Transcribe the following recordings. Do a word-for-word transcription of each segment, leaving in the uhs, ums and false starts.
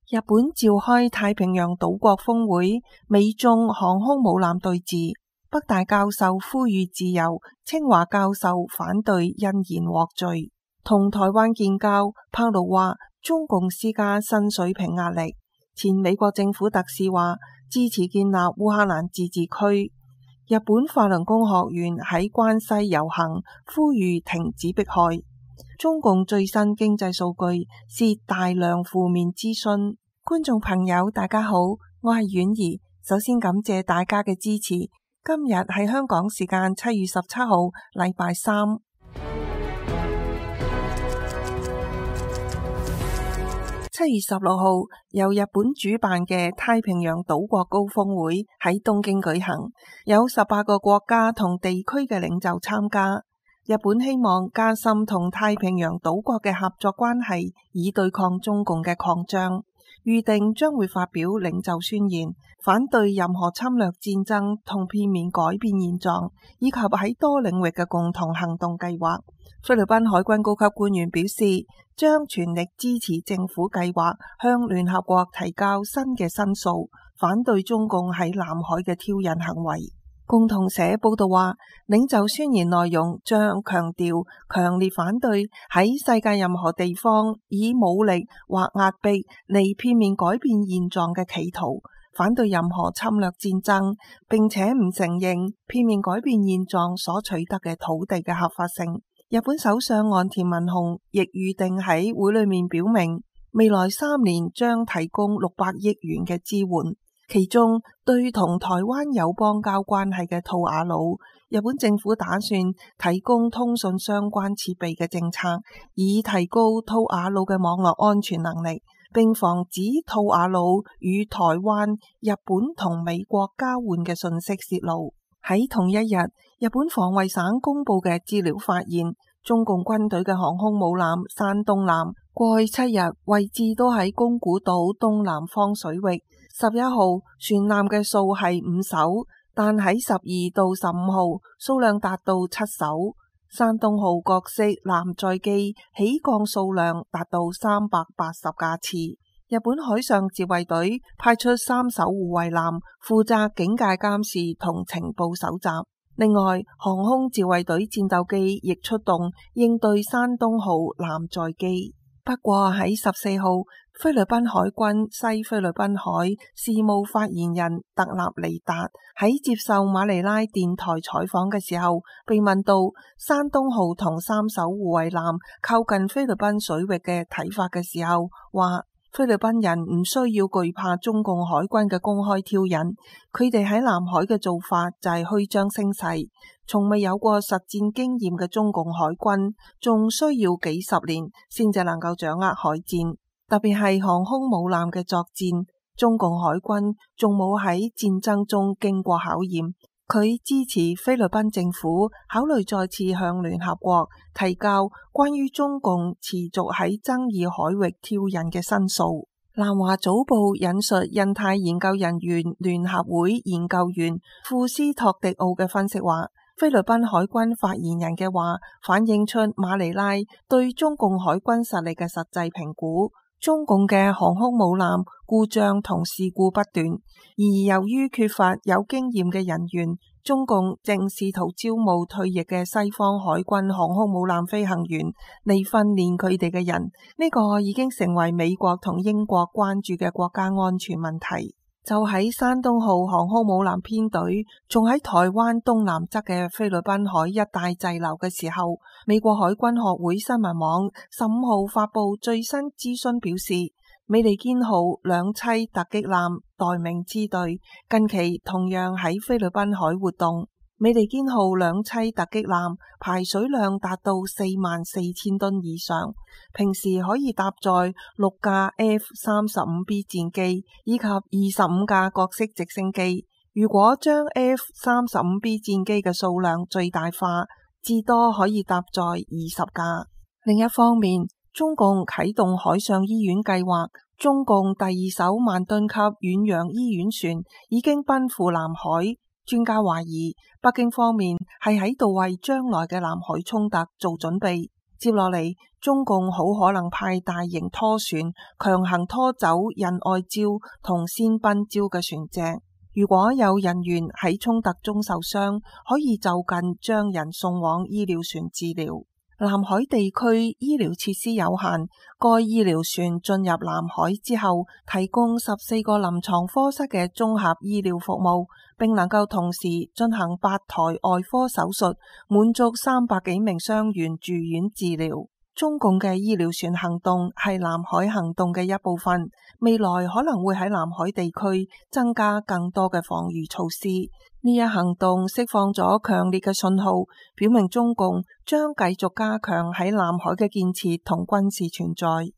日本召開太平洋島國峰會，美中航空母艦對峙，北大教授呼籲自由，清華教授反對因言獲罪。同台灣建交，柏盧話中共施加新水平壓力。前美國政府特使話支持建立烏克蘭自治區。日本法輪功學員喺關西遊行，呼籲停止迫害。中共最新經濟數據是大量負面資訊。觀眾朋友大家好，我係婉兒，首先感謝大家嘅支持。今日係香港時間七月十七號，禮拜三。七月十六號，由日本主辦嘅太平洋島國高峰會喺東京舉行，有十八個國家同地區嘅領袖參加。日本希望加深同太平洋島國嘅合作關係，以對抗中共嘅擴張。預定將會發表領袖宣言，反對任何侵略戰爭同片面改變現狀，以及喺多領域嘅共同行動計劃。菲律賓海軍高級官員表示，將全力支持政府計劃向聯合國提交新嘅申訴，反對中共喺南海嘅挑釁行為。共同社報道話，領袖宣言內容將強調強烈反對喺世界任何地方以武力或壓迫嚟片面改變現狀嘅企圖，反對任何侵略戰爭，並且唔承認片面改變現狀所取得嘅土地嘅合法性。日本首相岸田文雄亦預定喺會裏面表明，未來三年將提供六百億元嘅支援。其中，對同台灣有邦交關係嘅吐瓦魯，日本政府打算提供通訊相關設備嘅政策，以提高吐瓦魯嘅網絡安全能力，並防止吐瓦魯與台灣、日本同美國交換嘅信息洩露。喺同一日，日本防衛省公布嘅資料發現，中共軍隊嘅航空母艦山東艦過去七日位置都喺宮古島東南方水域。十一號船艦嘅數係五艘，但喺十二到十五號數量達到七艘。山東號各式艦載機起降數量達到三百八十架次。日本海上自衛隊派出三艘護衛艦，負責警戒監視同情報搜集。另外，航空自衛隊戰鬥機亦出動應對山東號艦載機。不過喺十四號，菲律賓海軍西菲律賓海事務發言人特納尼達喺接受馬尼拉電台採訪嘅時候，被問到山東號同三艘護衛艦靠近菲律賓水域嘅睇法嘅時候，話菲律賓人唔需要懼怕中共海軍嘅公開挑釁，佢哋喺南海嘅做法就係虛張聲勢。從未有過實戰經驗嘅中共海軍，仲需要幾十年先至能夠掌握海戰，特別係航空母艦嘅作戰。中共海軍仲冇喺戰爭中經過考驗。佢支持菲律賓政府考慮再次向聯合國提交關於中共持續喺爭議海域挑釁嘅申訴。南華早報引述印太研究人員聯合會研究員庫斯托迪奧嘅分析話，菲律賓海軍發言人嘅話反映出馬尼拉對中共海軍實力嘅實際評估。中共嘅航空母艦故障同事故不斷，而由於缺乏有經驗嘅人員，中共正試圖招募退役嘅西方海軍航空母艦飛行員嚟訓練佢哋嘅人。呢個已經成為美國同英國關注嘅國家安全問題。就喺山東號航空母艦編隊仲喺台灣東南側嘅菲律賓海一帶滯留嘅時候，美國海軍學會新聞網十五號發布最新諮詢表示，美利堅號兩棲突擊艦待命支隊近期同樣喺菲律賓海活動。美利堅號兩棲突擊艦排水量達到四萬四千噸以上，平時可以搭載六架 F 三十五 B 戰機以及二十五架各式直升機。如果將 F 三十五 B 戰機嘅數量最大化，至多可以搭載二十架。另一方面，中共啟動海上醫院計劃，中共第二艘萬噸級遠洋醫院船已經奔赴南海。專家懷疑北京方面係喺度為將來嘅南海衝突做準備。 接落嚟，中共好可能派大型拖船強行拖走仁愛礁同仙賓礁嘅船隻。如果有人員喺衝突中受傷，可以就近將人送往醫療船治療。南海地區醫療設施有限，該醫療船進入南海之後，提供十四個臨床科室嘅綜合醫療服務，並能夠同時進行八台外科手術，滿足三百幾名傷員住院治療。中共嘅醫療船行動係南海行動嘅一部分，未來可能會喺南海地區增加更多嘅防禦措施。呢一行動釋放咗強烈嘅信號，表明中共將繼續加強喺南海嘅建設同軍事存在。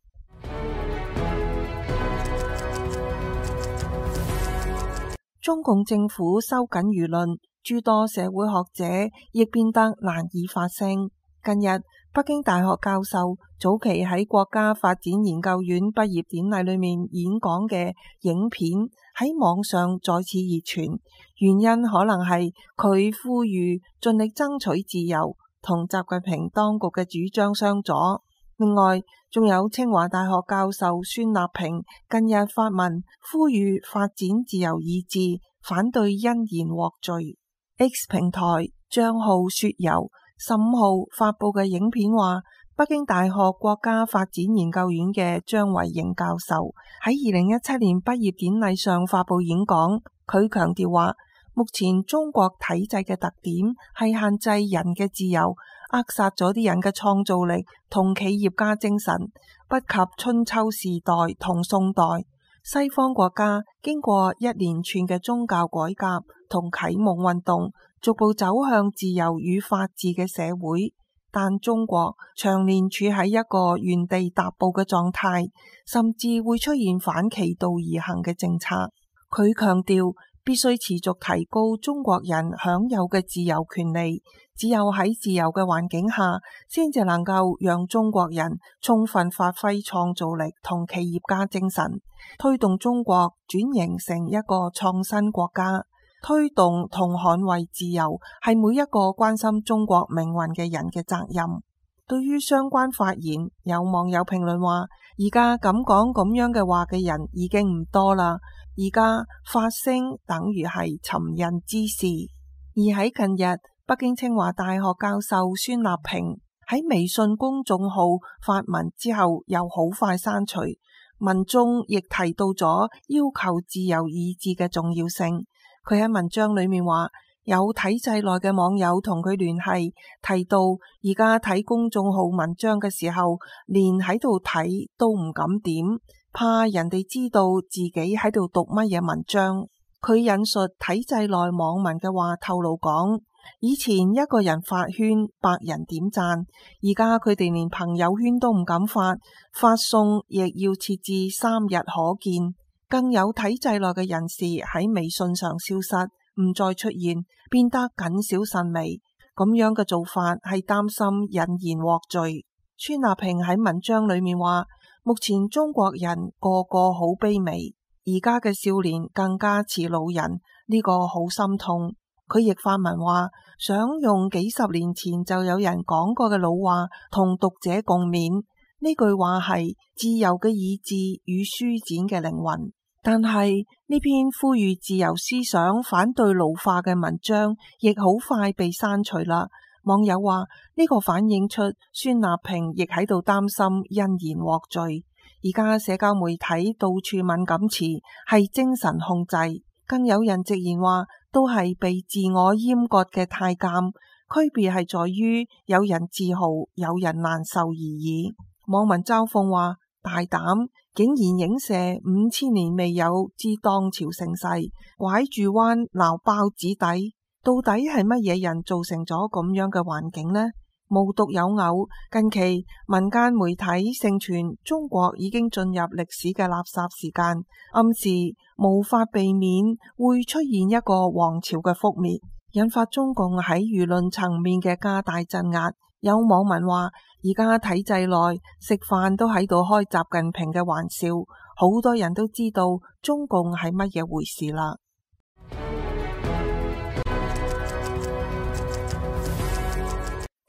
中共政府收緊輿論，諸多社會學者亦變得難以發聲。近日，北京大學教授早期喺國家發展研究院畢業典禮裏面演講嘅影片喺網上再次熱傳，原因可能係佢呼籲盡力爭取自由，同習近平當局嘅主張相左。另外，仲有清華大學教授孫立平近日發文呼籲發展自由意志，反對因言獲罪。X 平台賬號雪遊十五號發佈嘅影片話，北京大學國家發展研究院嘅張維迎教授喺二零一七年畢業典禮上發佈演講，佢強調話，目前中國體制嘅特點係限制人嘅自由，扼殺咗啲人嘅創造力同企業家精神，不及春秋時代同宋代。西方國家經過一連串嘅宗教改革同啟蒙運動，逐步走向自由與法治嘅社會，但中國長年處喺一個原地踏步嘅狀態，甚至會出現反其道而行嘅政策。佢強調必須持續提高中國人享有嘅自由權利，只有喺自由嘅環境下，先至能夠讓中國人充分發揮創造力同企業家精神，推動中國轉型成一個創新國家。推動同捍衛自由係每一個關心中國命運嘅人嘅責任。對於相關發言，有網友評論話，而家咁講咁樣嘅話嘅人已經唔多啦，而家發聲等於係尋釁滋事。而喺近日，北京清華大學教授孫立平喺微信公眾號發文之後又好快刪除，文中亦提到咗要求自由意志嘅重要性。佢喺文章裏面話，有體制內嘅網友同佢聯繫，提到而家睇公眾號文章嘅時候，連喺度睇都唔敢點，怕人哋知道自己喺度讀乜嘢文章。佢引述體制內網民嘅話透露講，以前一個人發圈，百人點讚，而家佢哋連朋友圈都唔敢發，發送亦要設置三日可見。更有體制內嘅人士喺微信上消失，唔再出現，變得謹小慎微。咁樣嘅做法係擔心引言獲罪。孫立平喺文章裏面話，目前中國人個個好卑微，而家嘅少年更加似老人，呢個好心痛。佢亦發文話，想用幾十年前就有人講過嘅老話同讀者共勉。呢句話係自由嘅意志與舒展嘅靈魂。但係呢篇呼籲自由思想、反對老化嘅文章，亦好快被刪除啦。網友話呢個反映出孫立平亦喺度擔心因言獲罪。而家社交媒體到處敏感詞，係精神控制。更有人直言話，都係被自我閹割嘅太監，區別係在於有人自豪，有人難受而已。網民嘲諷話，大膽竟然影射五千年未有之當朝盛世，拐住彎鬧包子底，到底係乜嘢人造成咗咁樣嘅環境呢？無獨有偶，近期民間媒體盛傳中國已經進入歷史嘅垃圾時間，暗示無法避免會出現一個王朝嘅覆滅，引發中共喺輿論層面嘅加大鎮壓。有網民話，而家體制內食飯都喺度開習近平嘅玩笑，好多人都知道中共係乜嘢回事啦。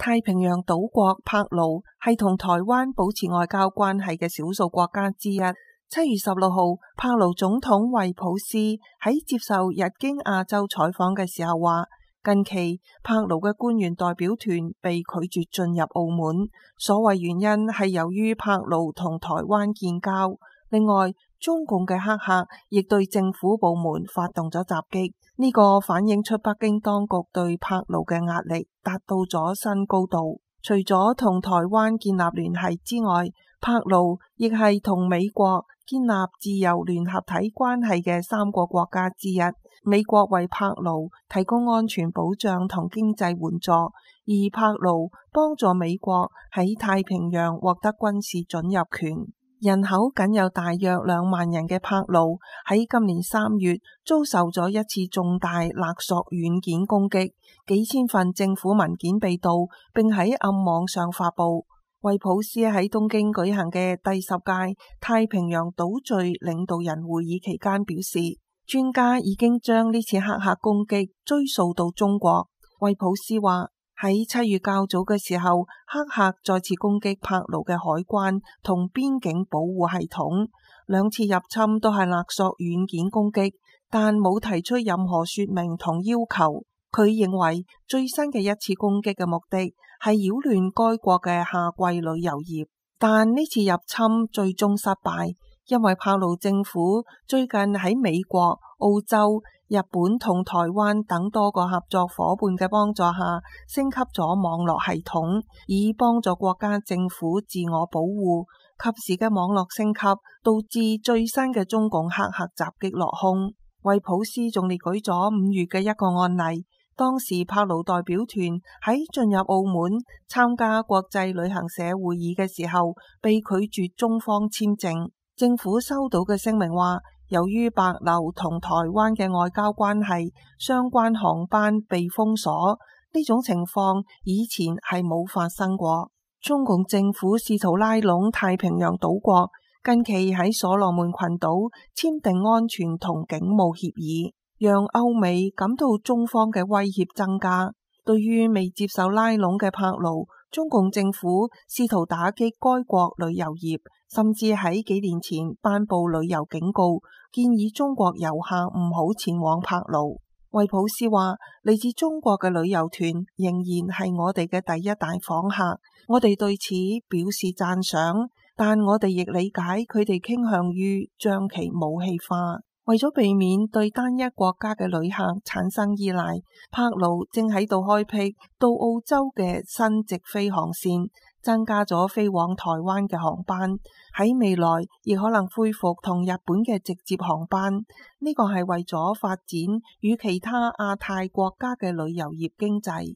太平洋島國帕勞係同台灣保持外交關係嘅少數國家之一。七月十六號，帕勞總統惠普斯喺接受日經亞洲採訪嘅時候話，近期帕勞嘅官員代表團被拒絕進入澳門，所謂原因係由於帕勞同台灣建交。另外，中共嘅黑客亦對政府部門發動咗襲擊，呢個反映出北京當局對帕勞嘅壓力達到咗新高度。除咗同台灣建立聯繫之外，帕勞亦係同美國建立自由聯合體關係嘅三個國家之一。美國為帕勞提供安全保障同經濟援助，而帕勞幫助美國喺太平洋獲得軍事准入權。人口僅有大約兩萬人嘅帕勞喺今年三月遭受咗一次重大勒索軟件攻擊，幾千份政府文件被盜，並喺暗網上發布。惠普斯喺東京舉行嘅第十屆太平洋島嶼領導人會議期間表示，專家已經將呢次黑客攻擊追溯到中國。惠普斯話，喺七月較早嘅時候，黑客再次攻擊帕勞嘅海關同邊境保護系統，兩次入侵都係勒索軟件攻擊，但冇提出任何說明同要求。佢認為最新嘅一次攻擊嘅目的係擾亂該國嘅夏季旅遊業，但呢次入侵最終失敗，因為帕勞政府最近喺美國、澳洲、日本同台灣等多個合作夥伴嘅幫助下，升級咗網絡系統，以幫助國家政府自我保護。及時嘅網絡升級導致最新嘅中共黑客襲擊落空。惠普斯仲列舉咗五月嘅一個案例，當時帕勞代表團喺進入澳門參加國際旅行社會議嘅時候，被拒絕中方簽證。政府收到嘅聲明話，由於帛琉同台灣嘅外交關係，相關航班被封鎖，呢種情況以前係冇發生過。中共政府試圖拉攏太平洋島國，近期喺所羅門群島簽訂安全同警務協議，讓歐美感到中方嘅威脅增加。對於未接受拉攏嘅帕勞，中共政府試圖打擊該國旅遊業，甚至喺幾年前頒布旅遊警告，建議中國遊客唔好前往帕勞。惠普斯話，嚟自中國嘅旅遊團仍然係我哋嘅第一大訪客，我哋對此表示讚賞，但我哋亦理解佢哋傾向於將其武器化。為咗避免對單一國家嘅旅客產生依賴，帕勞正喺度開闢到澳洲嘅新直飛航線，增加咗飛往台灣嘅航班，喺未來亦可能恢復同日本嘅直接航班。呢個係為咗發展與其他亞太國家嘅旅遊業經濟。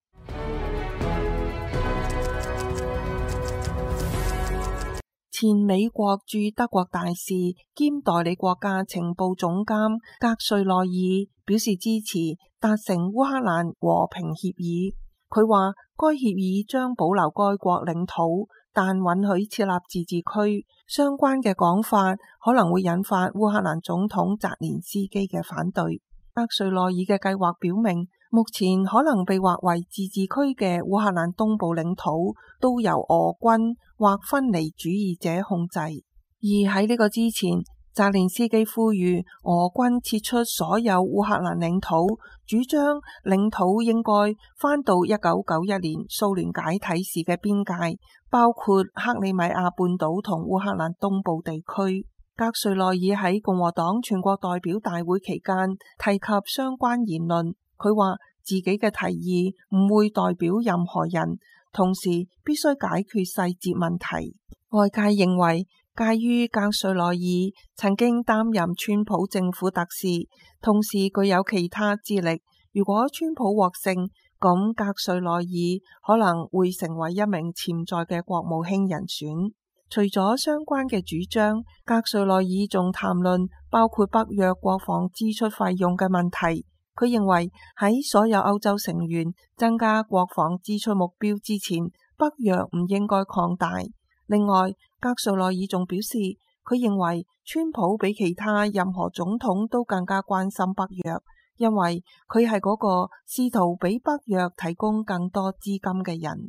前美國駐德國大使兼代理國家情報總監格瑞內爾表示支持達成烏克蘭和平協議。佢話該協議將保留該國領土，但允許設立自治區。相關嘅講法可能會引發烏克蘭總統澤連斯基嘅反對。格瑞內爾嘅計劃表明，目前可能被劃為自治區嘅烏克蘭東部領土都由俄軍或分離主義者控制。而喺呢個之前，澤連斯基呼籲俄軍撤出所有烏克蘭領土，主張領土應該返到一九九一年蘇聯解體時嘅邊界，包括克里米亞半島同烏克蘭東部地區。格瑞內爾喺共和黨全國代表大會期間提及相關言論，佢話自己嘅提議唔會代表任何人，同時必須解決細節問題。外界認為，介於格瑞內爾曾經擔任川普政府特使，同時具有其他資歷。如果川普獲勝，咁格瑞內爾可能會成為一名潛在嘅國務卿人選。除咗相關嘅主張，格瑞內爾仲談論包括北約國防支出費用嘅問題。佢認為喺所有歐洲成員增加國防支出目標之前，北約唔應該擴大。另外，格瑞內爾仲表示，佢認為川普比其他任何總統都更加關心北約， 因為佢係嗰個試圖俾北約提供更多資金嘅人。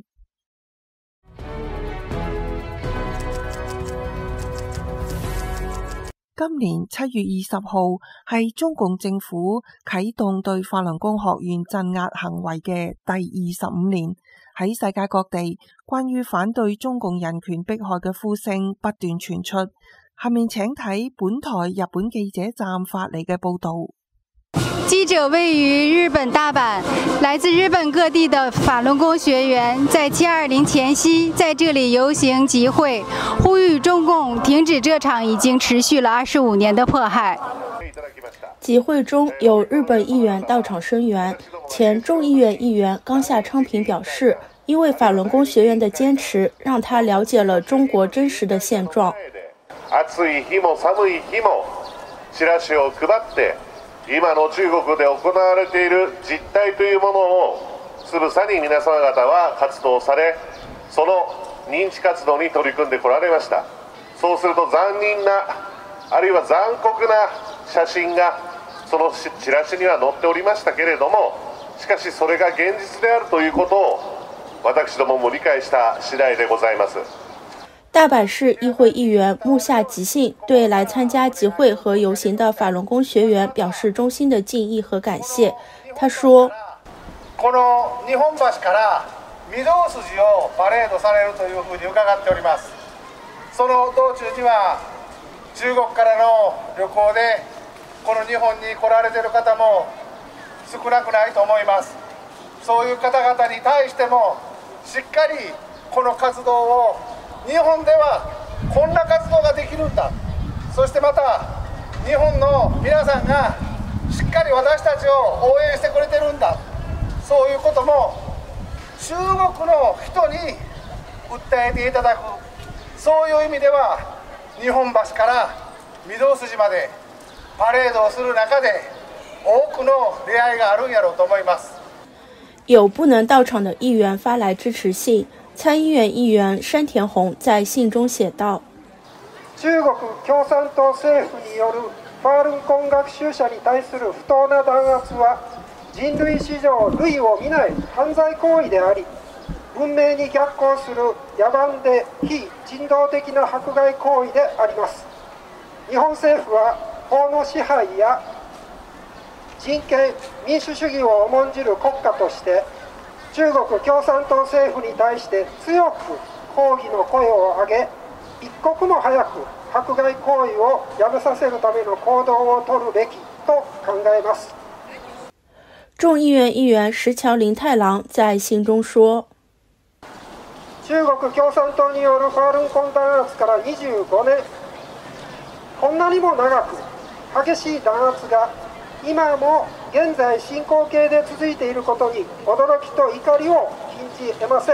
今年七月二十號係中共政府啟動對法輪功學員鎮壓行為嘅第二十五年，喺世界各地關於反對中共人權迫害嘅呼聲不斷傳出。下面請睇本台日本記者站發嚟嘅報道。 記者位於日本大阪，來自日本各地的法輪功學員在七二零前夕在這裡遊行集會，呼籲中共停止這場已經持續了二十五年的迫害。 集會中有日本議員到場聲援，前眾議院議員岡下昌平表示，因為法輪功學員的堅持，讓他了解了中國真實的現狀。 暑い日も寒い日もチラシを配って今の中国で行われている実態というものをつぶさに皆様方は活動され、その認知活動に取り組んでこられました。そうすると残忍なあるいは残酷な写真がそのチラシには載っておりましたけれども、しかしそれが現実であるということを私どもも理解した次第でございます。 大阪市議會議員木下吉信對來參加集會和遊行的法輪功學員表示衷心的敬意和感謝。他說： この日本橋から御堂筋をパレードされるというふうに伺っております。その道中には中国からの旅行でこの日本に来られている方も少なくないと思います。そういう方々に対してもしっかりこの活動を日本ではこんな活動ができるんだ、そしてまた日本の皆さんがしっかり私たちを応援してくれてるんだ、そういうことも中国の人に訴えていただく、そういう意味では日本橋から御堂筋までパレードをする中で多くの出会いがあるんやろうと思います。 有不能到場的議員發來支持信。參議院議員山田弘在信中寫道： 中國共產黨政府によるファールンコン学習者に対する不當な弾圧は人類史上類を見ない犯罪行為であり、文明に逆行する野蛮で非人道的な迫害行為であります。日本政府は法の支配や人権民主主義を重んじる国家として中国共産党政府に対して強く抗議の声を上げ、一刻も早く迫害行為をやめさせるための行動を取るべきと考えます。 眾議院議員石橋林太郎在信中說： 中國共產黨によるファールンコン弾圧からにじゅうごねん、こんなにも長く激しい弾圧が今も現在進行形で続いていることに驚きと怒りを禁じ得ません。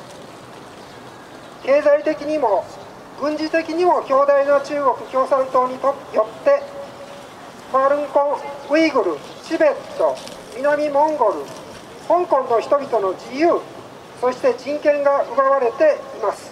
経済的にも軍事的にも強大な中国共産党によってファールンコン、ウイグル、チベット、南モンゴル、香港の人々の自由、そして人権が奪われています。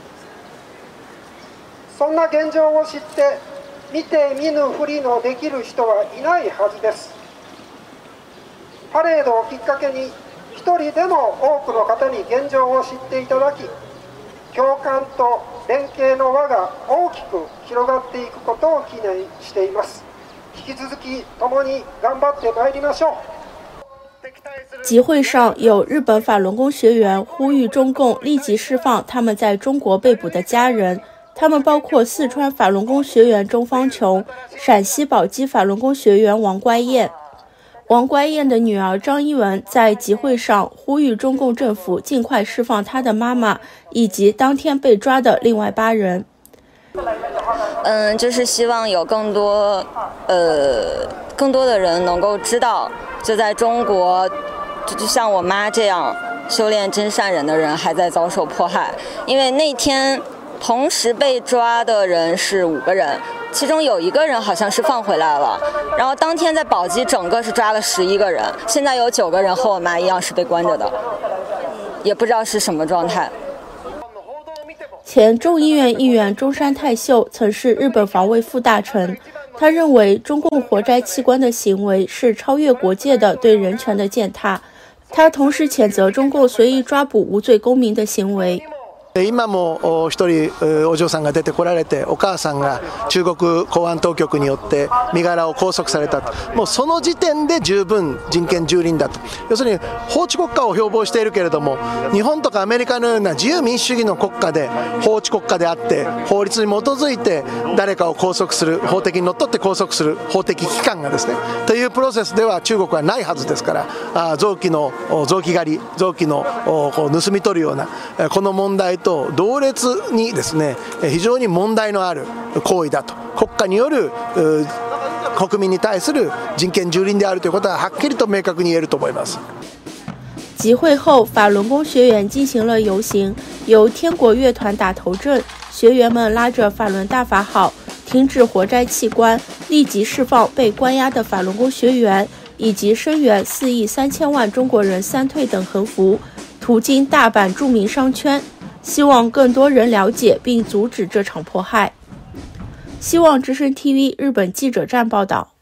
そんな現状を知って見て見ぬふりのできる人はいないはずです。パレードをきっかけに一人でも多くの方に現状を知っていただき、共感と連携の輪が大きく広がっていくことを記念しています。引き続き共に頑張ってまいりましょう。 集會上有日本法輪功學員呼籲中共立即釋放他們在中國被捕的家人，他們包括四川法輪功學員鍾方瓊、陝西寶雞法輪功學員王乖燕。王乖燕的女兒張一文在集會上呼籲中共政府盡快釋放她的媽媽以及當天被抓的另外八人。 嗯，就是希望有更多呃更多的人能夠知道，就在中國就像我媽這樣修煉真善人的人還在遭受迫害。因為那天同時被抓的人是五個人，其中有一個人好像是放回來了，然後當天在寶雞整個是抓了十一個人，現在有九個人和我媽一樣是被關着的，也不知道是什麼狀態。前眾議院議員中山泰秀曾是日本防衛副大臣， 他認為中共活摘器官的行為是超越國界的對人權的踐踏。他同時譴責中共隨意抓捕無罪公民的行為。 今も一人お嬢さんが出てこられて、お母さんが中国公安当局によって身柄を拘束されたと、もうその時点で十分人権蹂躙だと。要するに法治国家を標榜しているけれども、日本とかアメリカのような自由民主主義の国家で法治国家であって、法律に基づいて誰かを拘束する、法的にのっとって拘束する法的機関がですねというプロセスでは中国はないはずですから、あ臓器の臓器狩り、臓器のこう盗み取るようなこの問題と同列にですね非常に問題のある行為だと、国家による国民に対する人權蹂躙であるということははっきりと明確に言えると思います。 集會後，法輪功學員進行了遊行，由天國樂團打頭陣，學員們拉着法輪大法好，停止活摘器官，立即釋放被關押的法輪功學員，以及聲援四億三千萬中國人三退等橫幅，途經大阪著名商圈，希望更多人了解並阻止這場迫害。希望之聲 T V 日本記者站報道。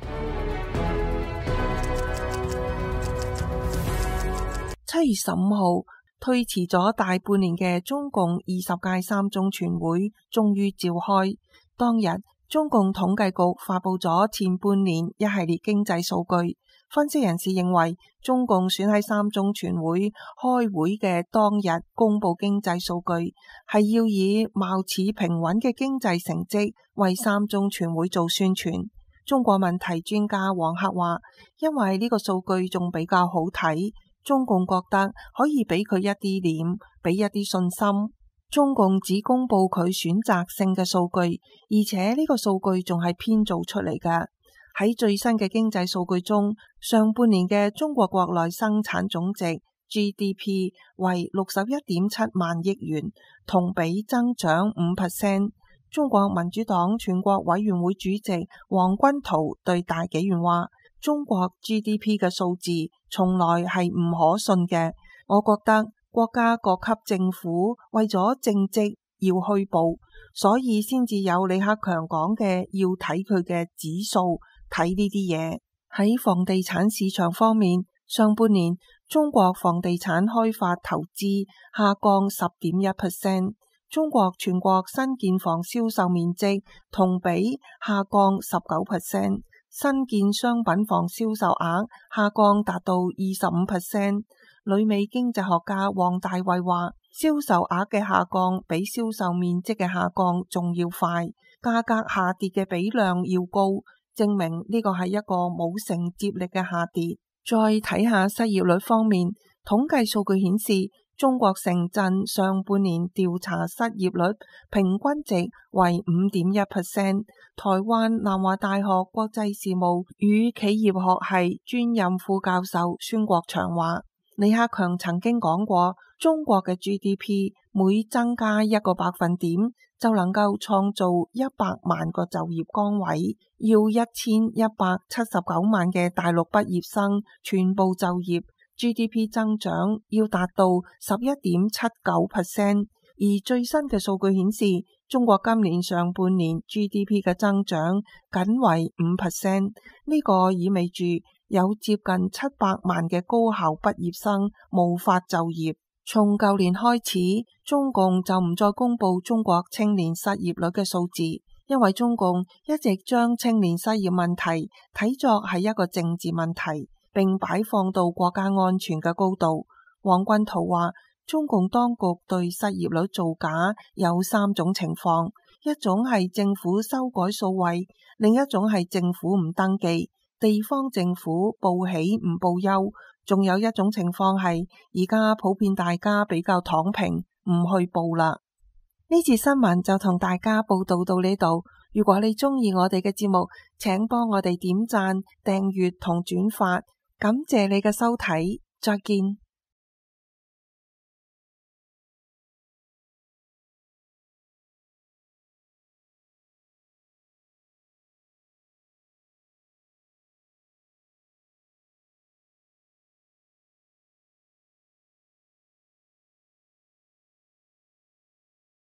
七月十五號，推遲咗大半年嘅中共二十屆三中全會終於召開。當日，中共統計局發佈咗前半年一系列經濟數據。分析人士認為，中共選喺三中全會開會嘅當日公布經濟數據，係要以貌似平穩嘅經濟成績為三中全會做宣傳。中國問題專家黃克話，因為呢個數據仲比較好睇，中共覺得可以俾佢一啲臉，俾一啲信心。中共只公布佢選擇性嘅數據，而且呢個數據仲係編造出嚟嘅。喺最新嘅經濟數據中，上半年嘅中國國內生產總值 G D P 為六十一點七萬億元，同比增長五 percent。中國民主黨全國委員會主席黃軍濤對大紀元話：中國 G D P 嘅數字從來係唔可信嘅。我覺得國家各級政府為咗政績要虛報，所以先至有李克強講嘅要睇佢嘅指數。睇呢啲嘢。喺房地產市場方面，上半年中國房地產開發投資下降十點一 percent， 中國全國新建房銷售面積同比下降十九 percent， 新建商品房銷售額下降達到二十五 percent。旅美經濟學家王大衛話，銷售額嘅下降比銷售面積嘅下降仲要快，價格下跌嘅比量要高，證明呢個係一個冇承接力嘅下跌。再睇下失業率方面，統計數據顯示，中國城鎮上半年調查失業率平均值為五點一 percent。台灣南華大學國際事務與企業學系專任副教授孫國祥話，李克強曾經講過，中國嘅 G D P 每增加一個百分點，就能夠創造一百萬個就業崗位，要一千一百七十九萬嘅大陸畢業生全部就業， G D P 增長要達到十一點七九 percent。 而最新嘅數據顯示，中國今年上半年 G D P 嘅增長僅為五 percent， 呢個意味住有接近七百萬嘅高校畢業生無法就業。從舊年開始，中共就唔再公布中國青年失業率嘅數字，因為中共一直將青年失業問題睇作係一個政治問題，並擺放到國家安全嘅高度。黃軍濤話，中共當局對失業率造假有三種情況，一種係政府修改數位，另一種係政府唔登記，地方政府報喜唔報憂，仲有一種情況係而家普遍大家比較躺平，唔去報啦。呢次新聞就同大家報道到呢度。如果你中意我哋嘅節目，請幫我哋點讚、訂閱同轉發，感謝你嘅收睇，再見。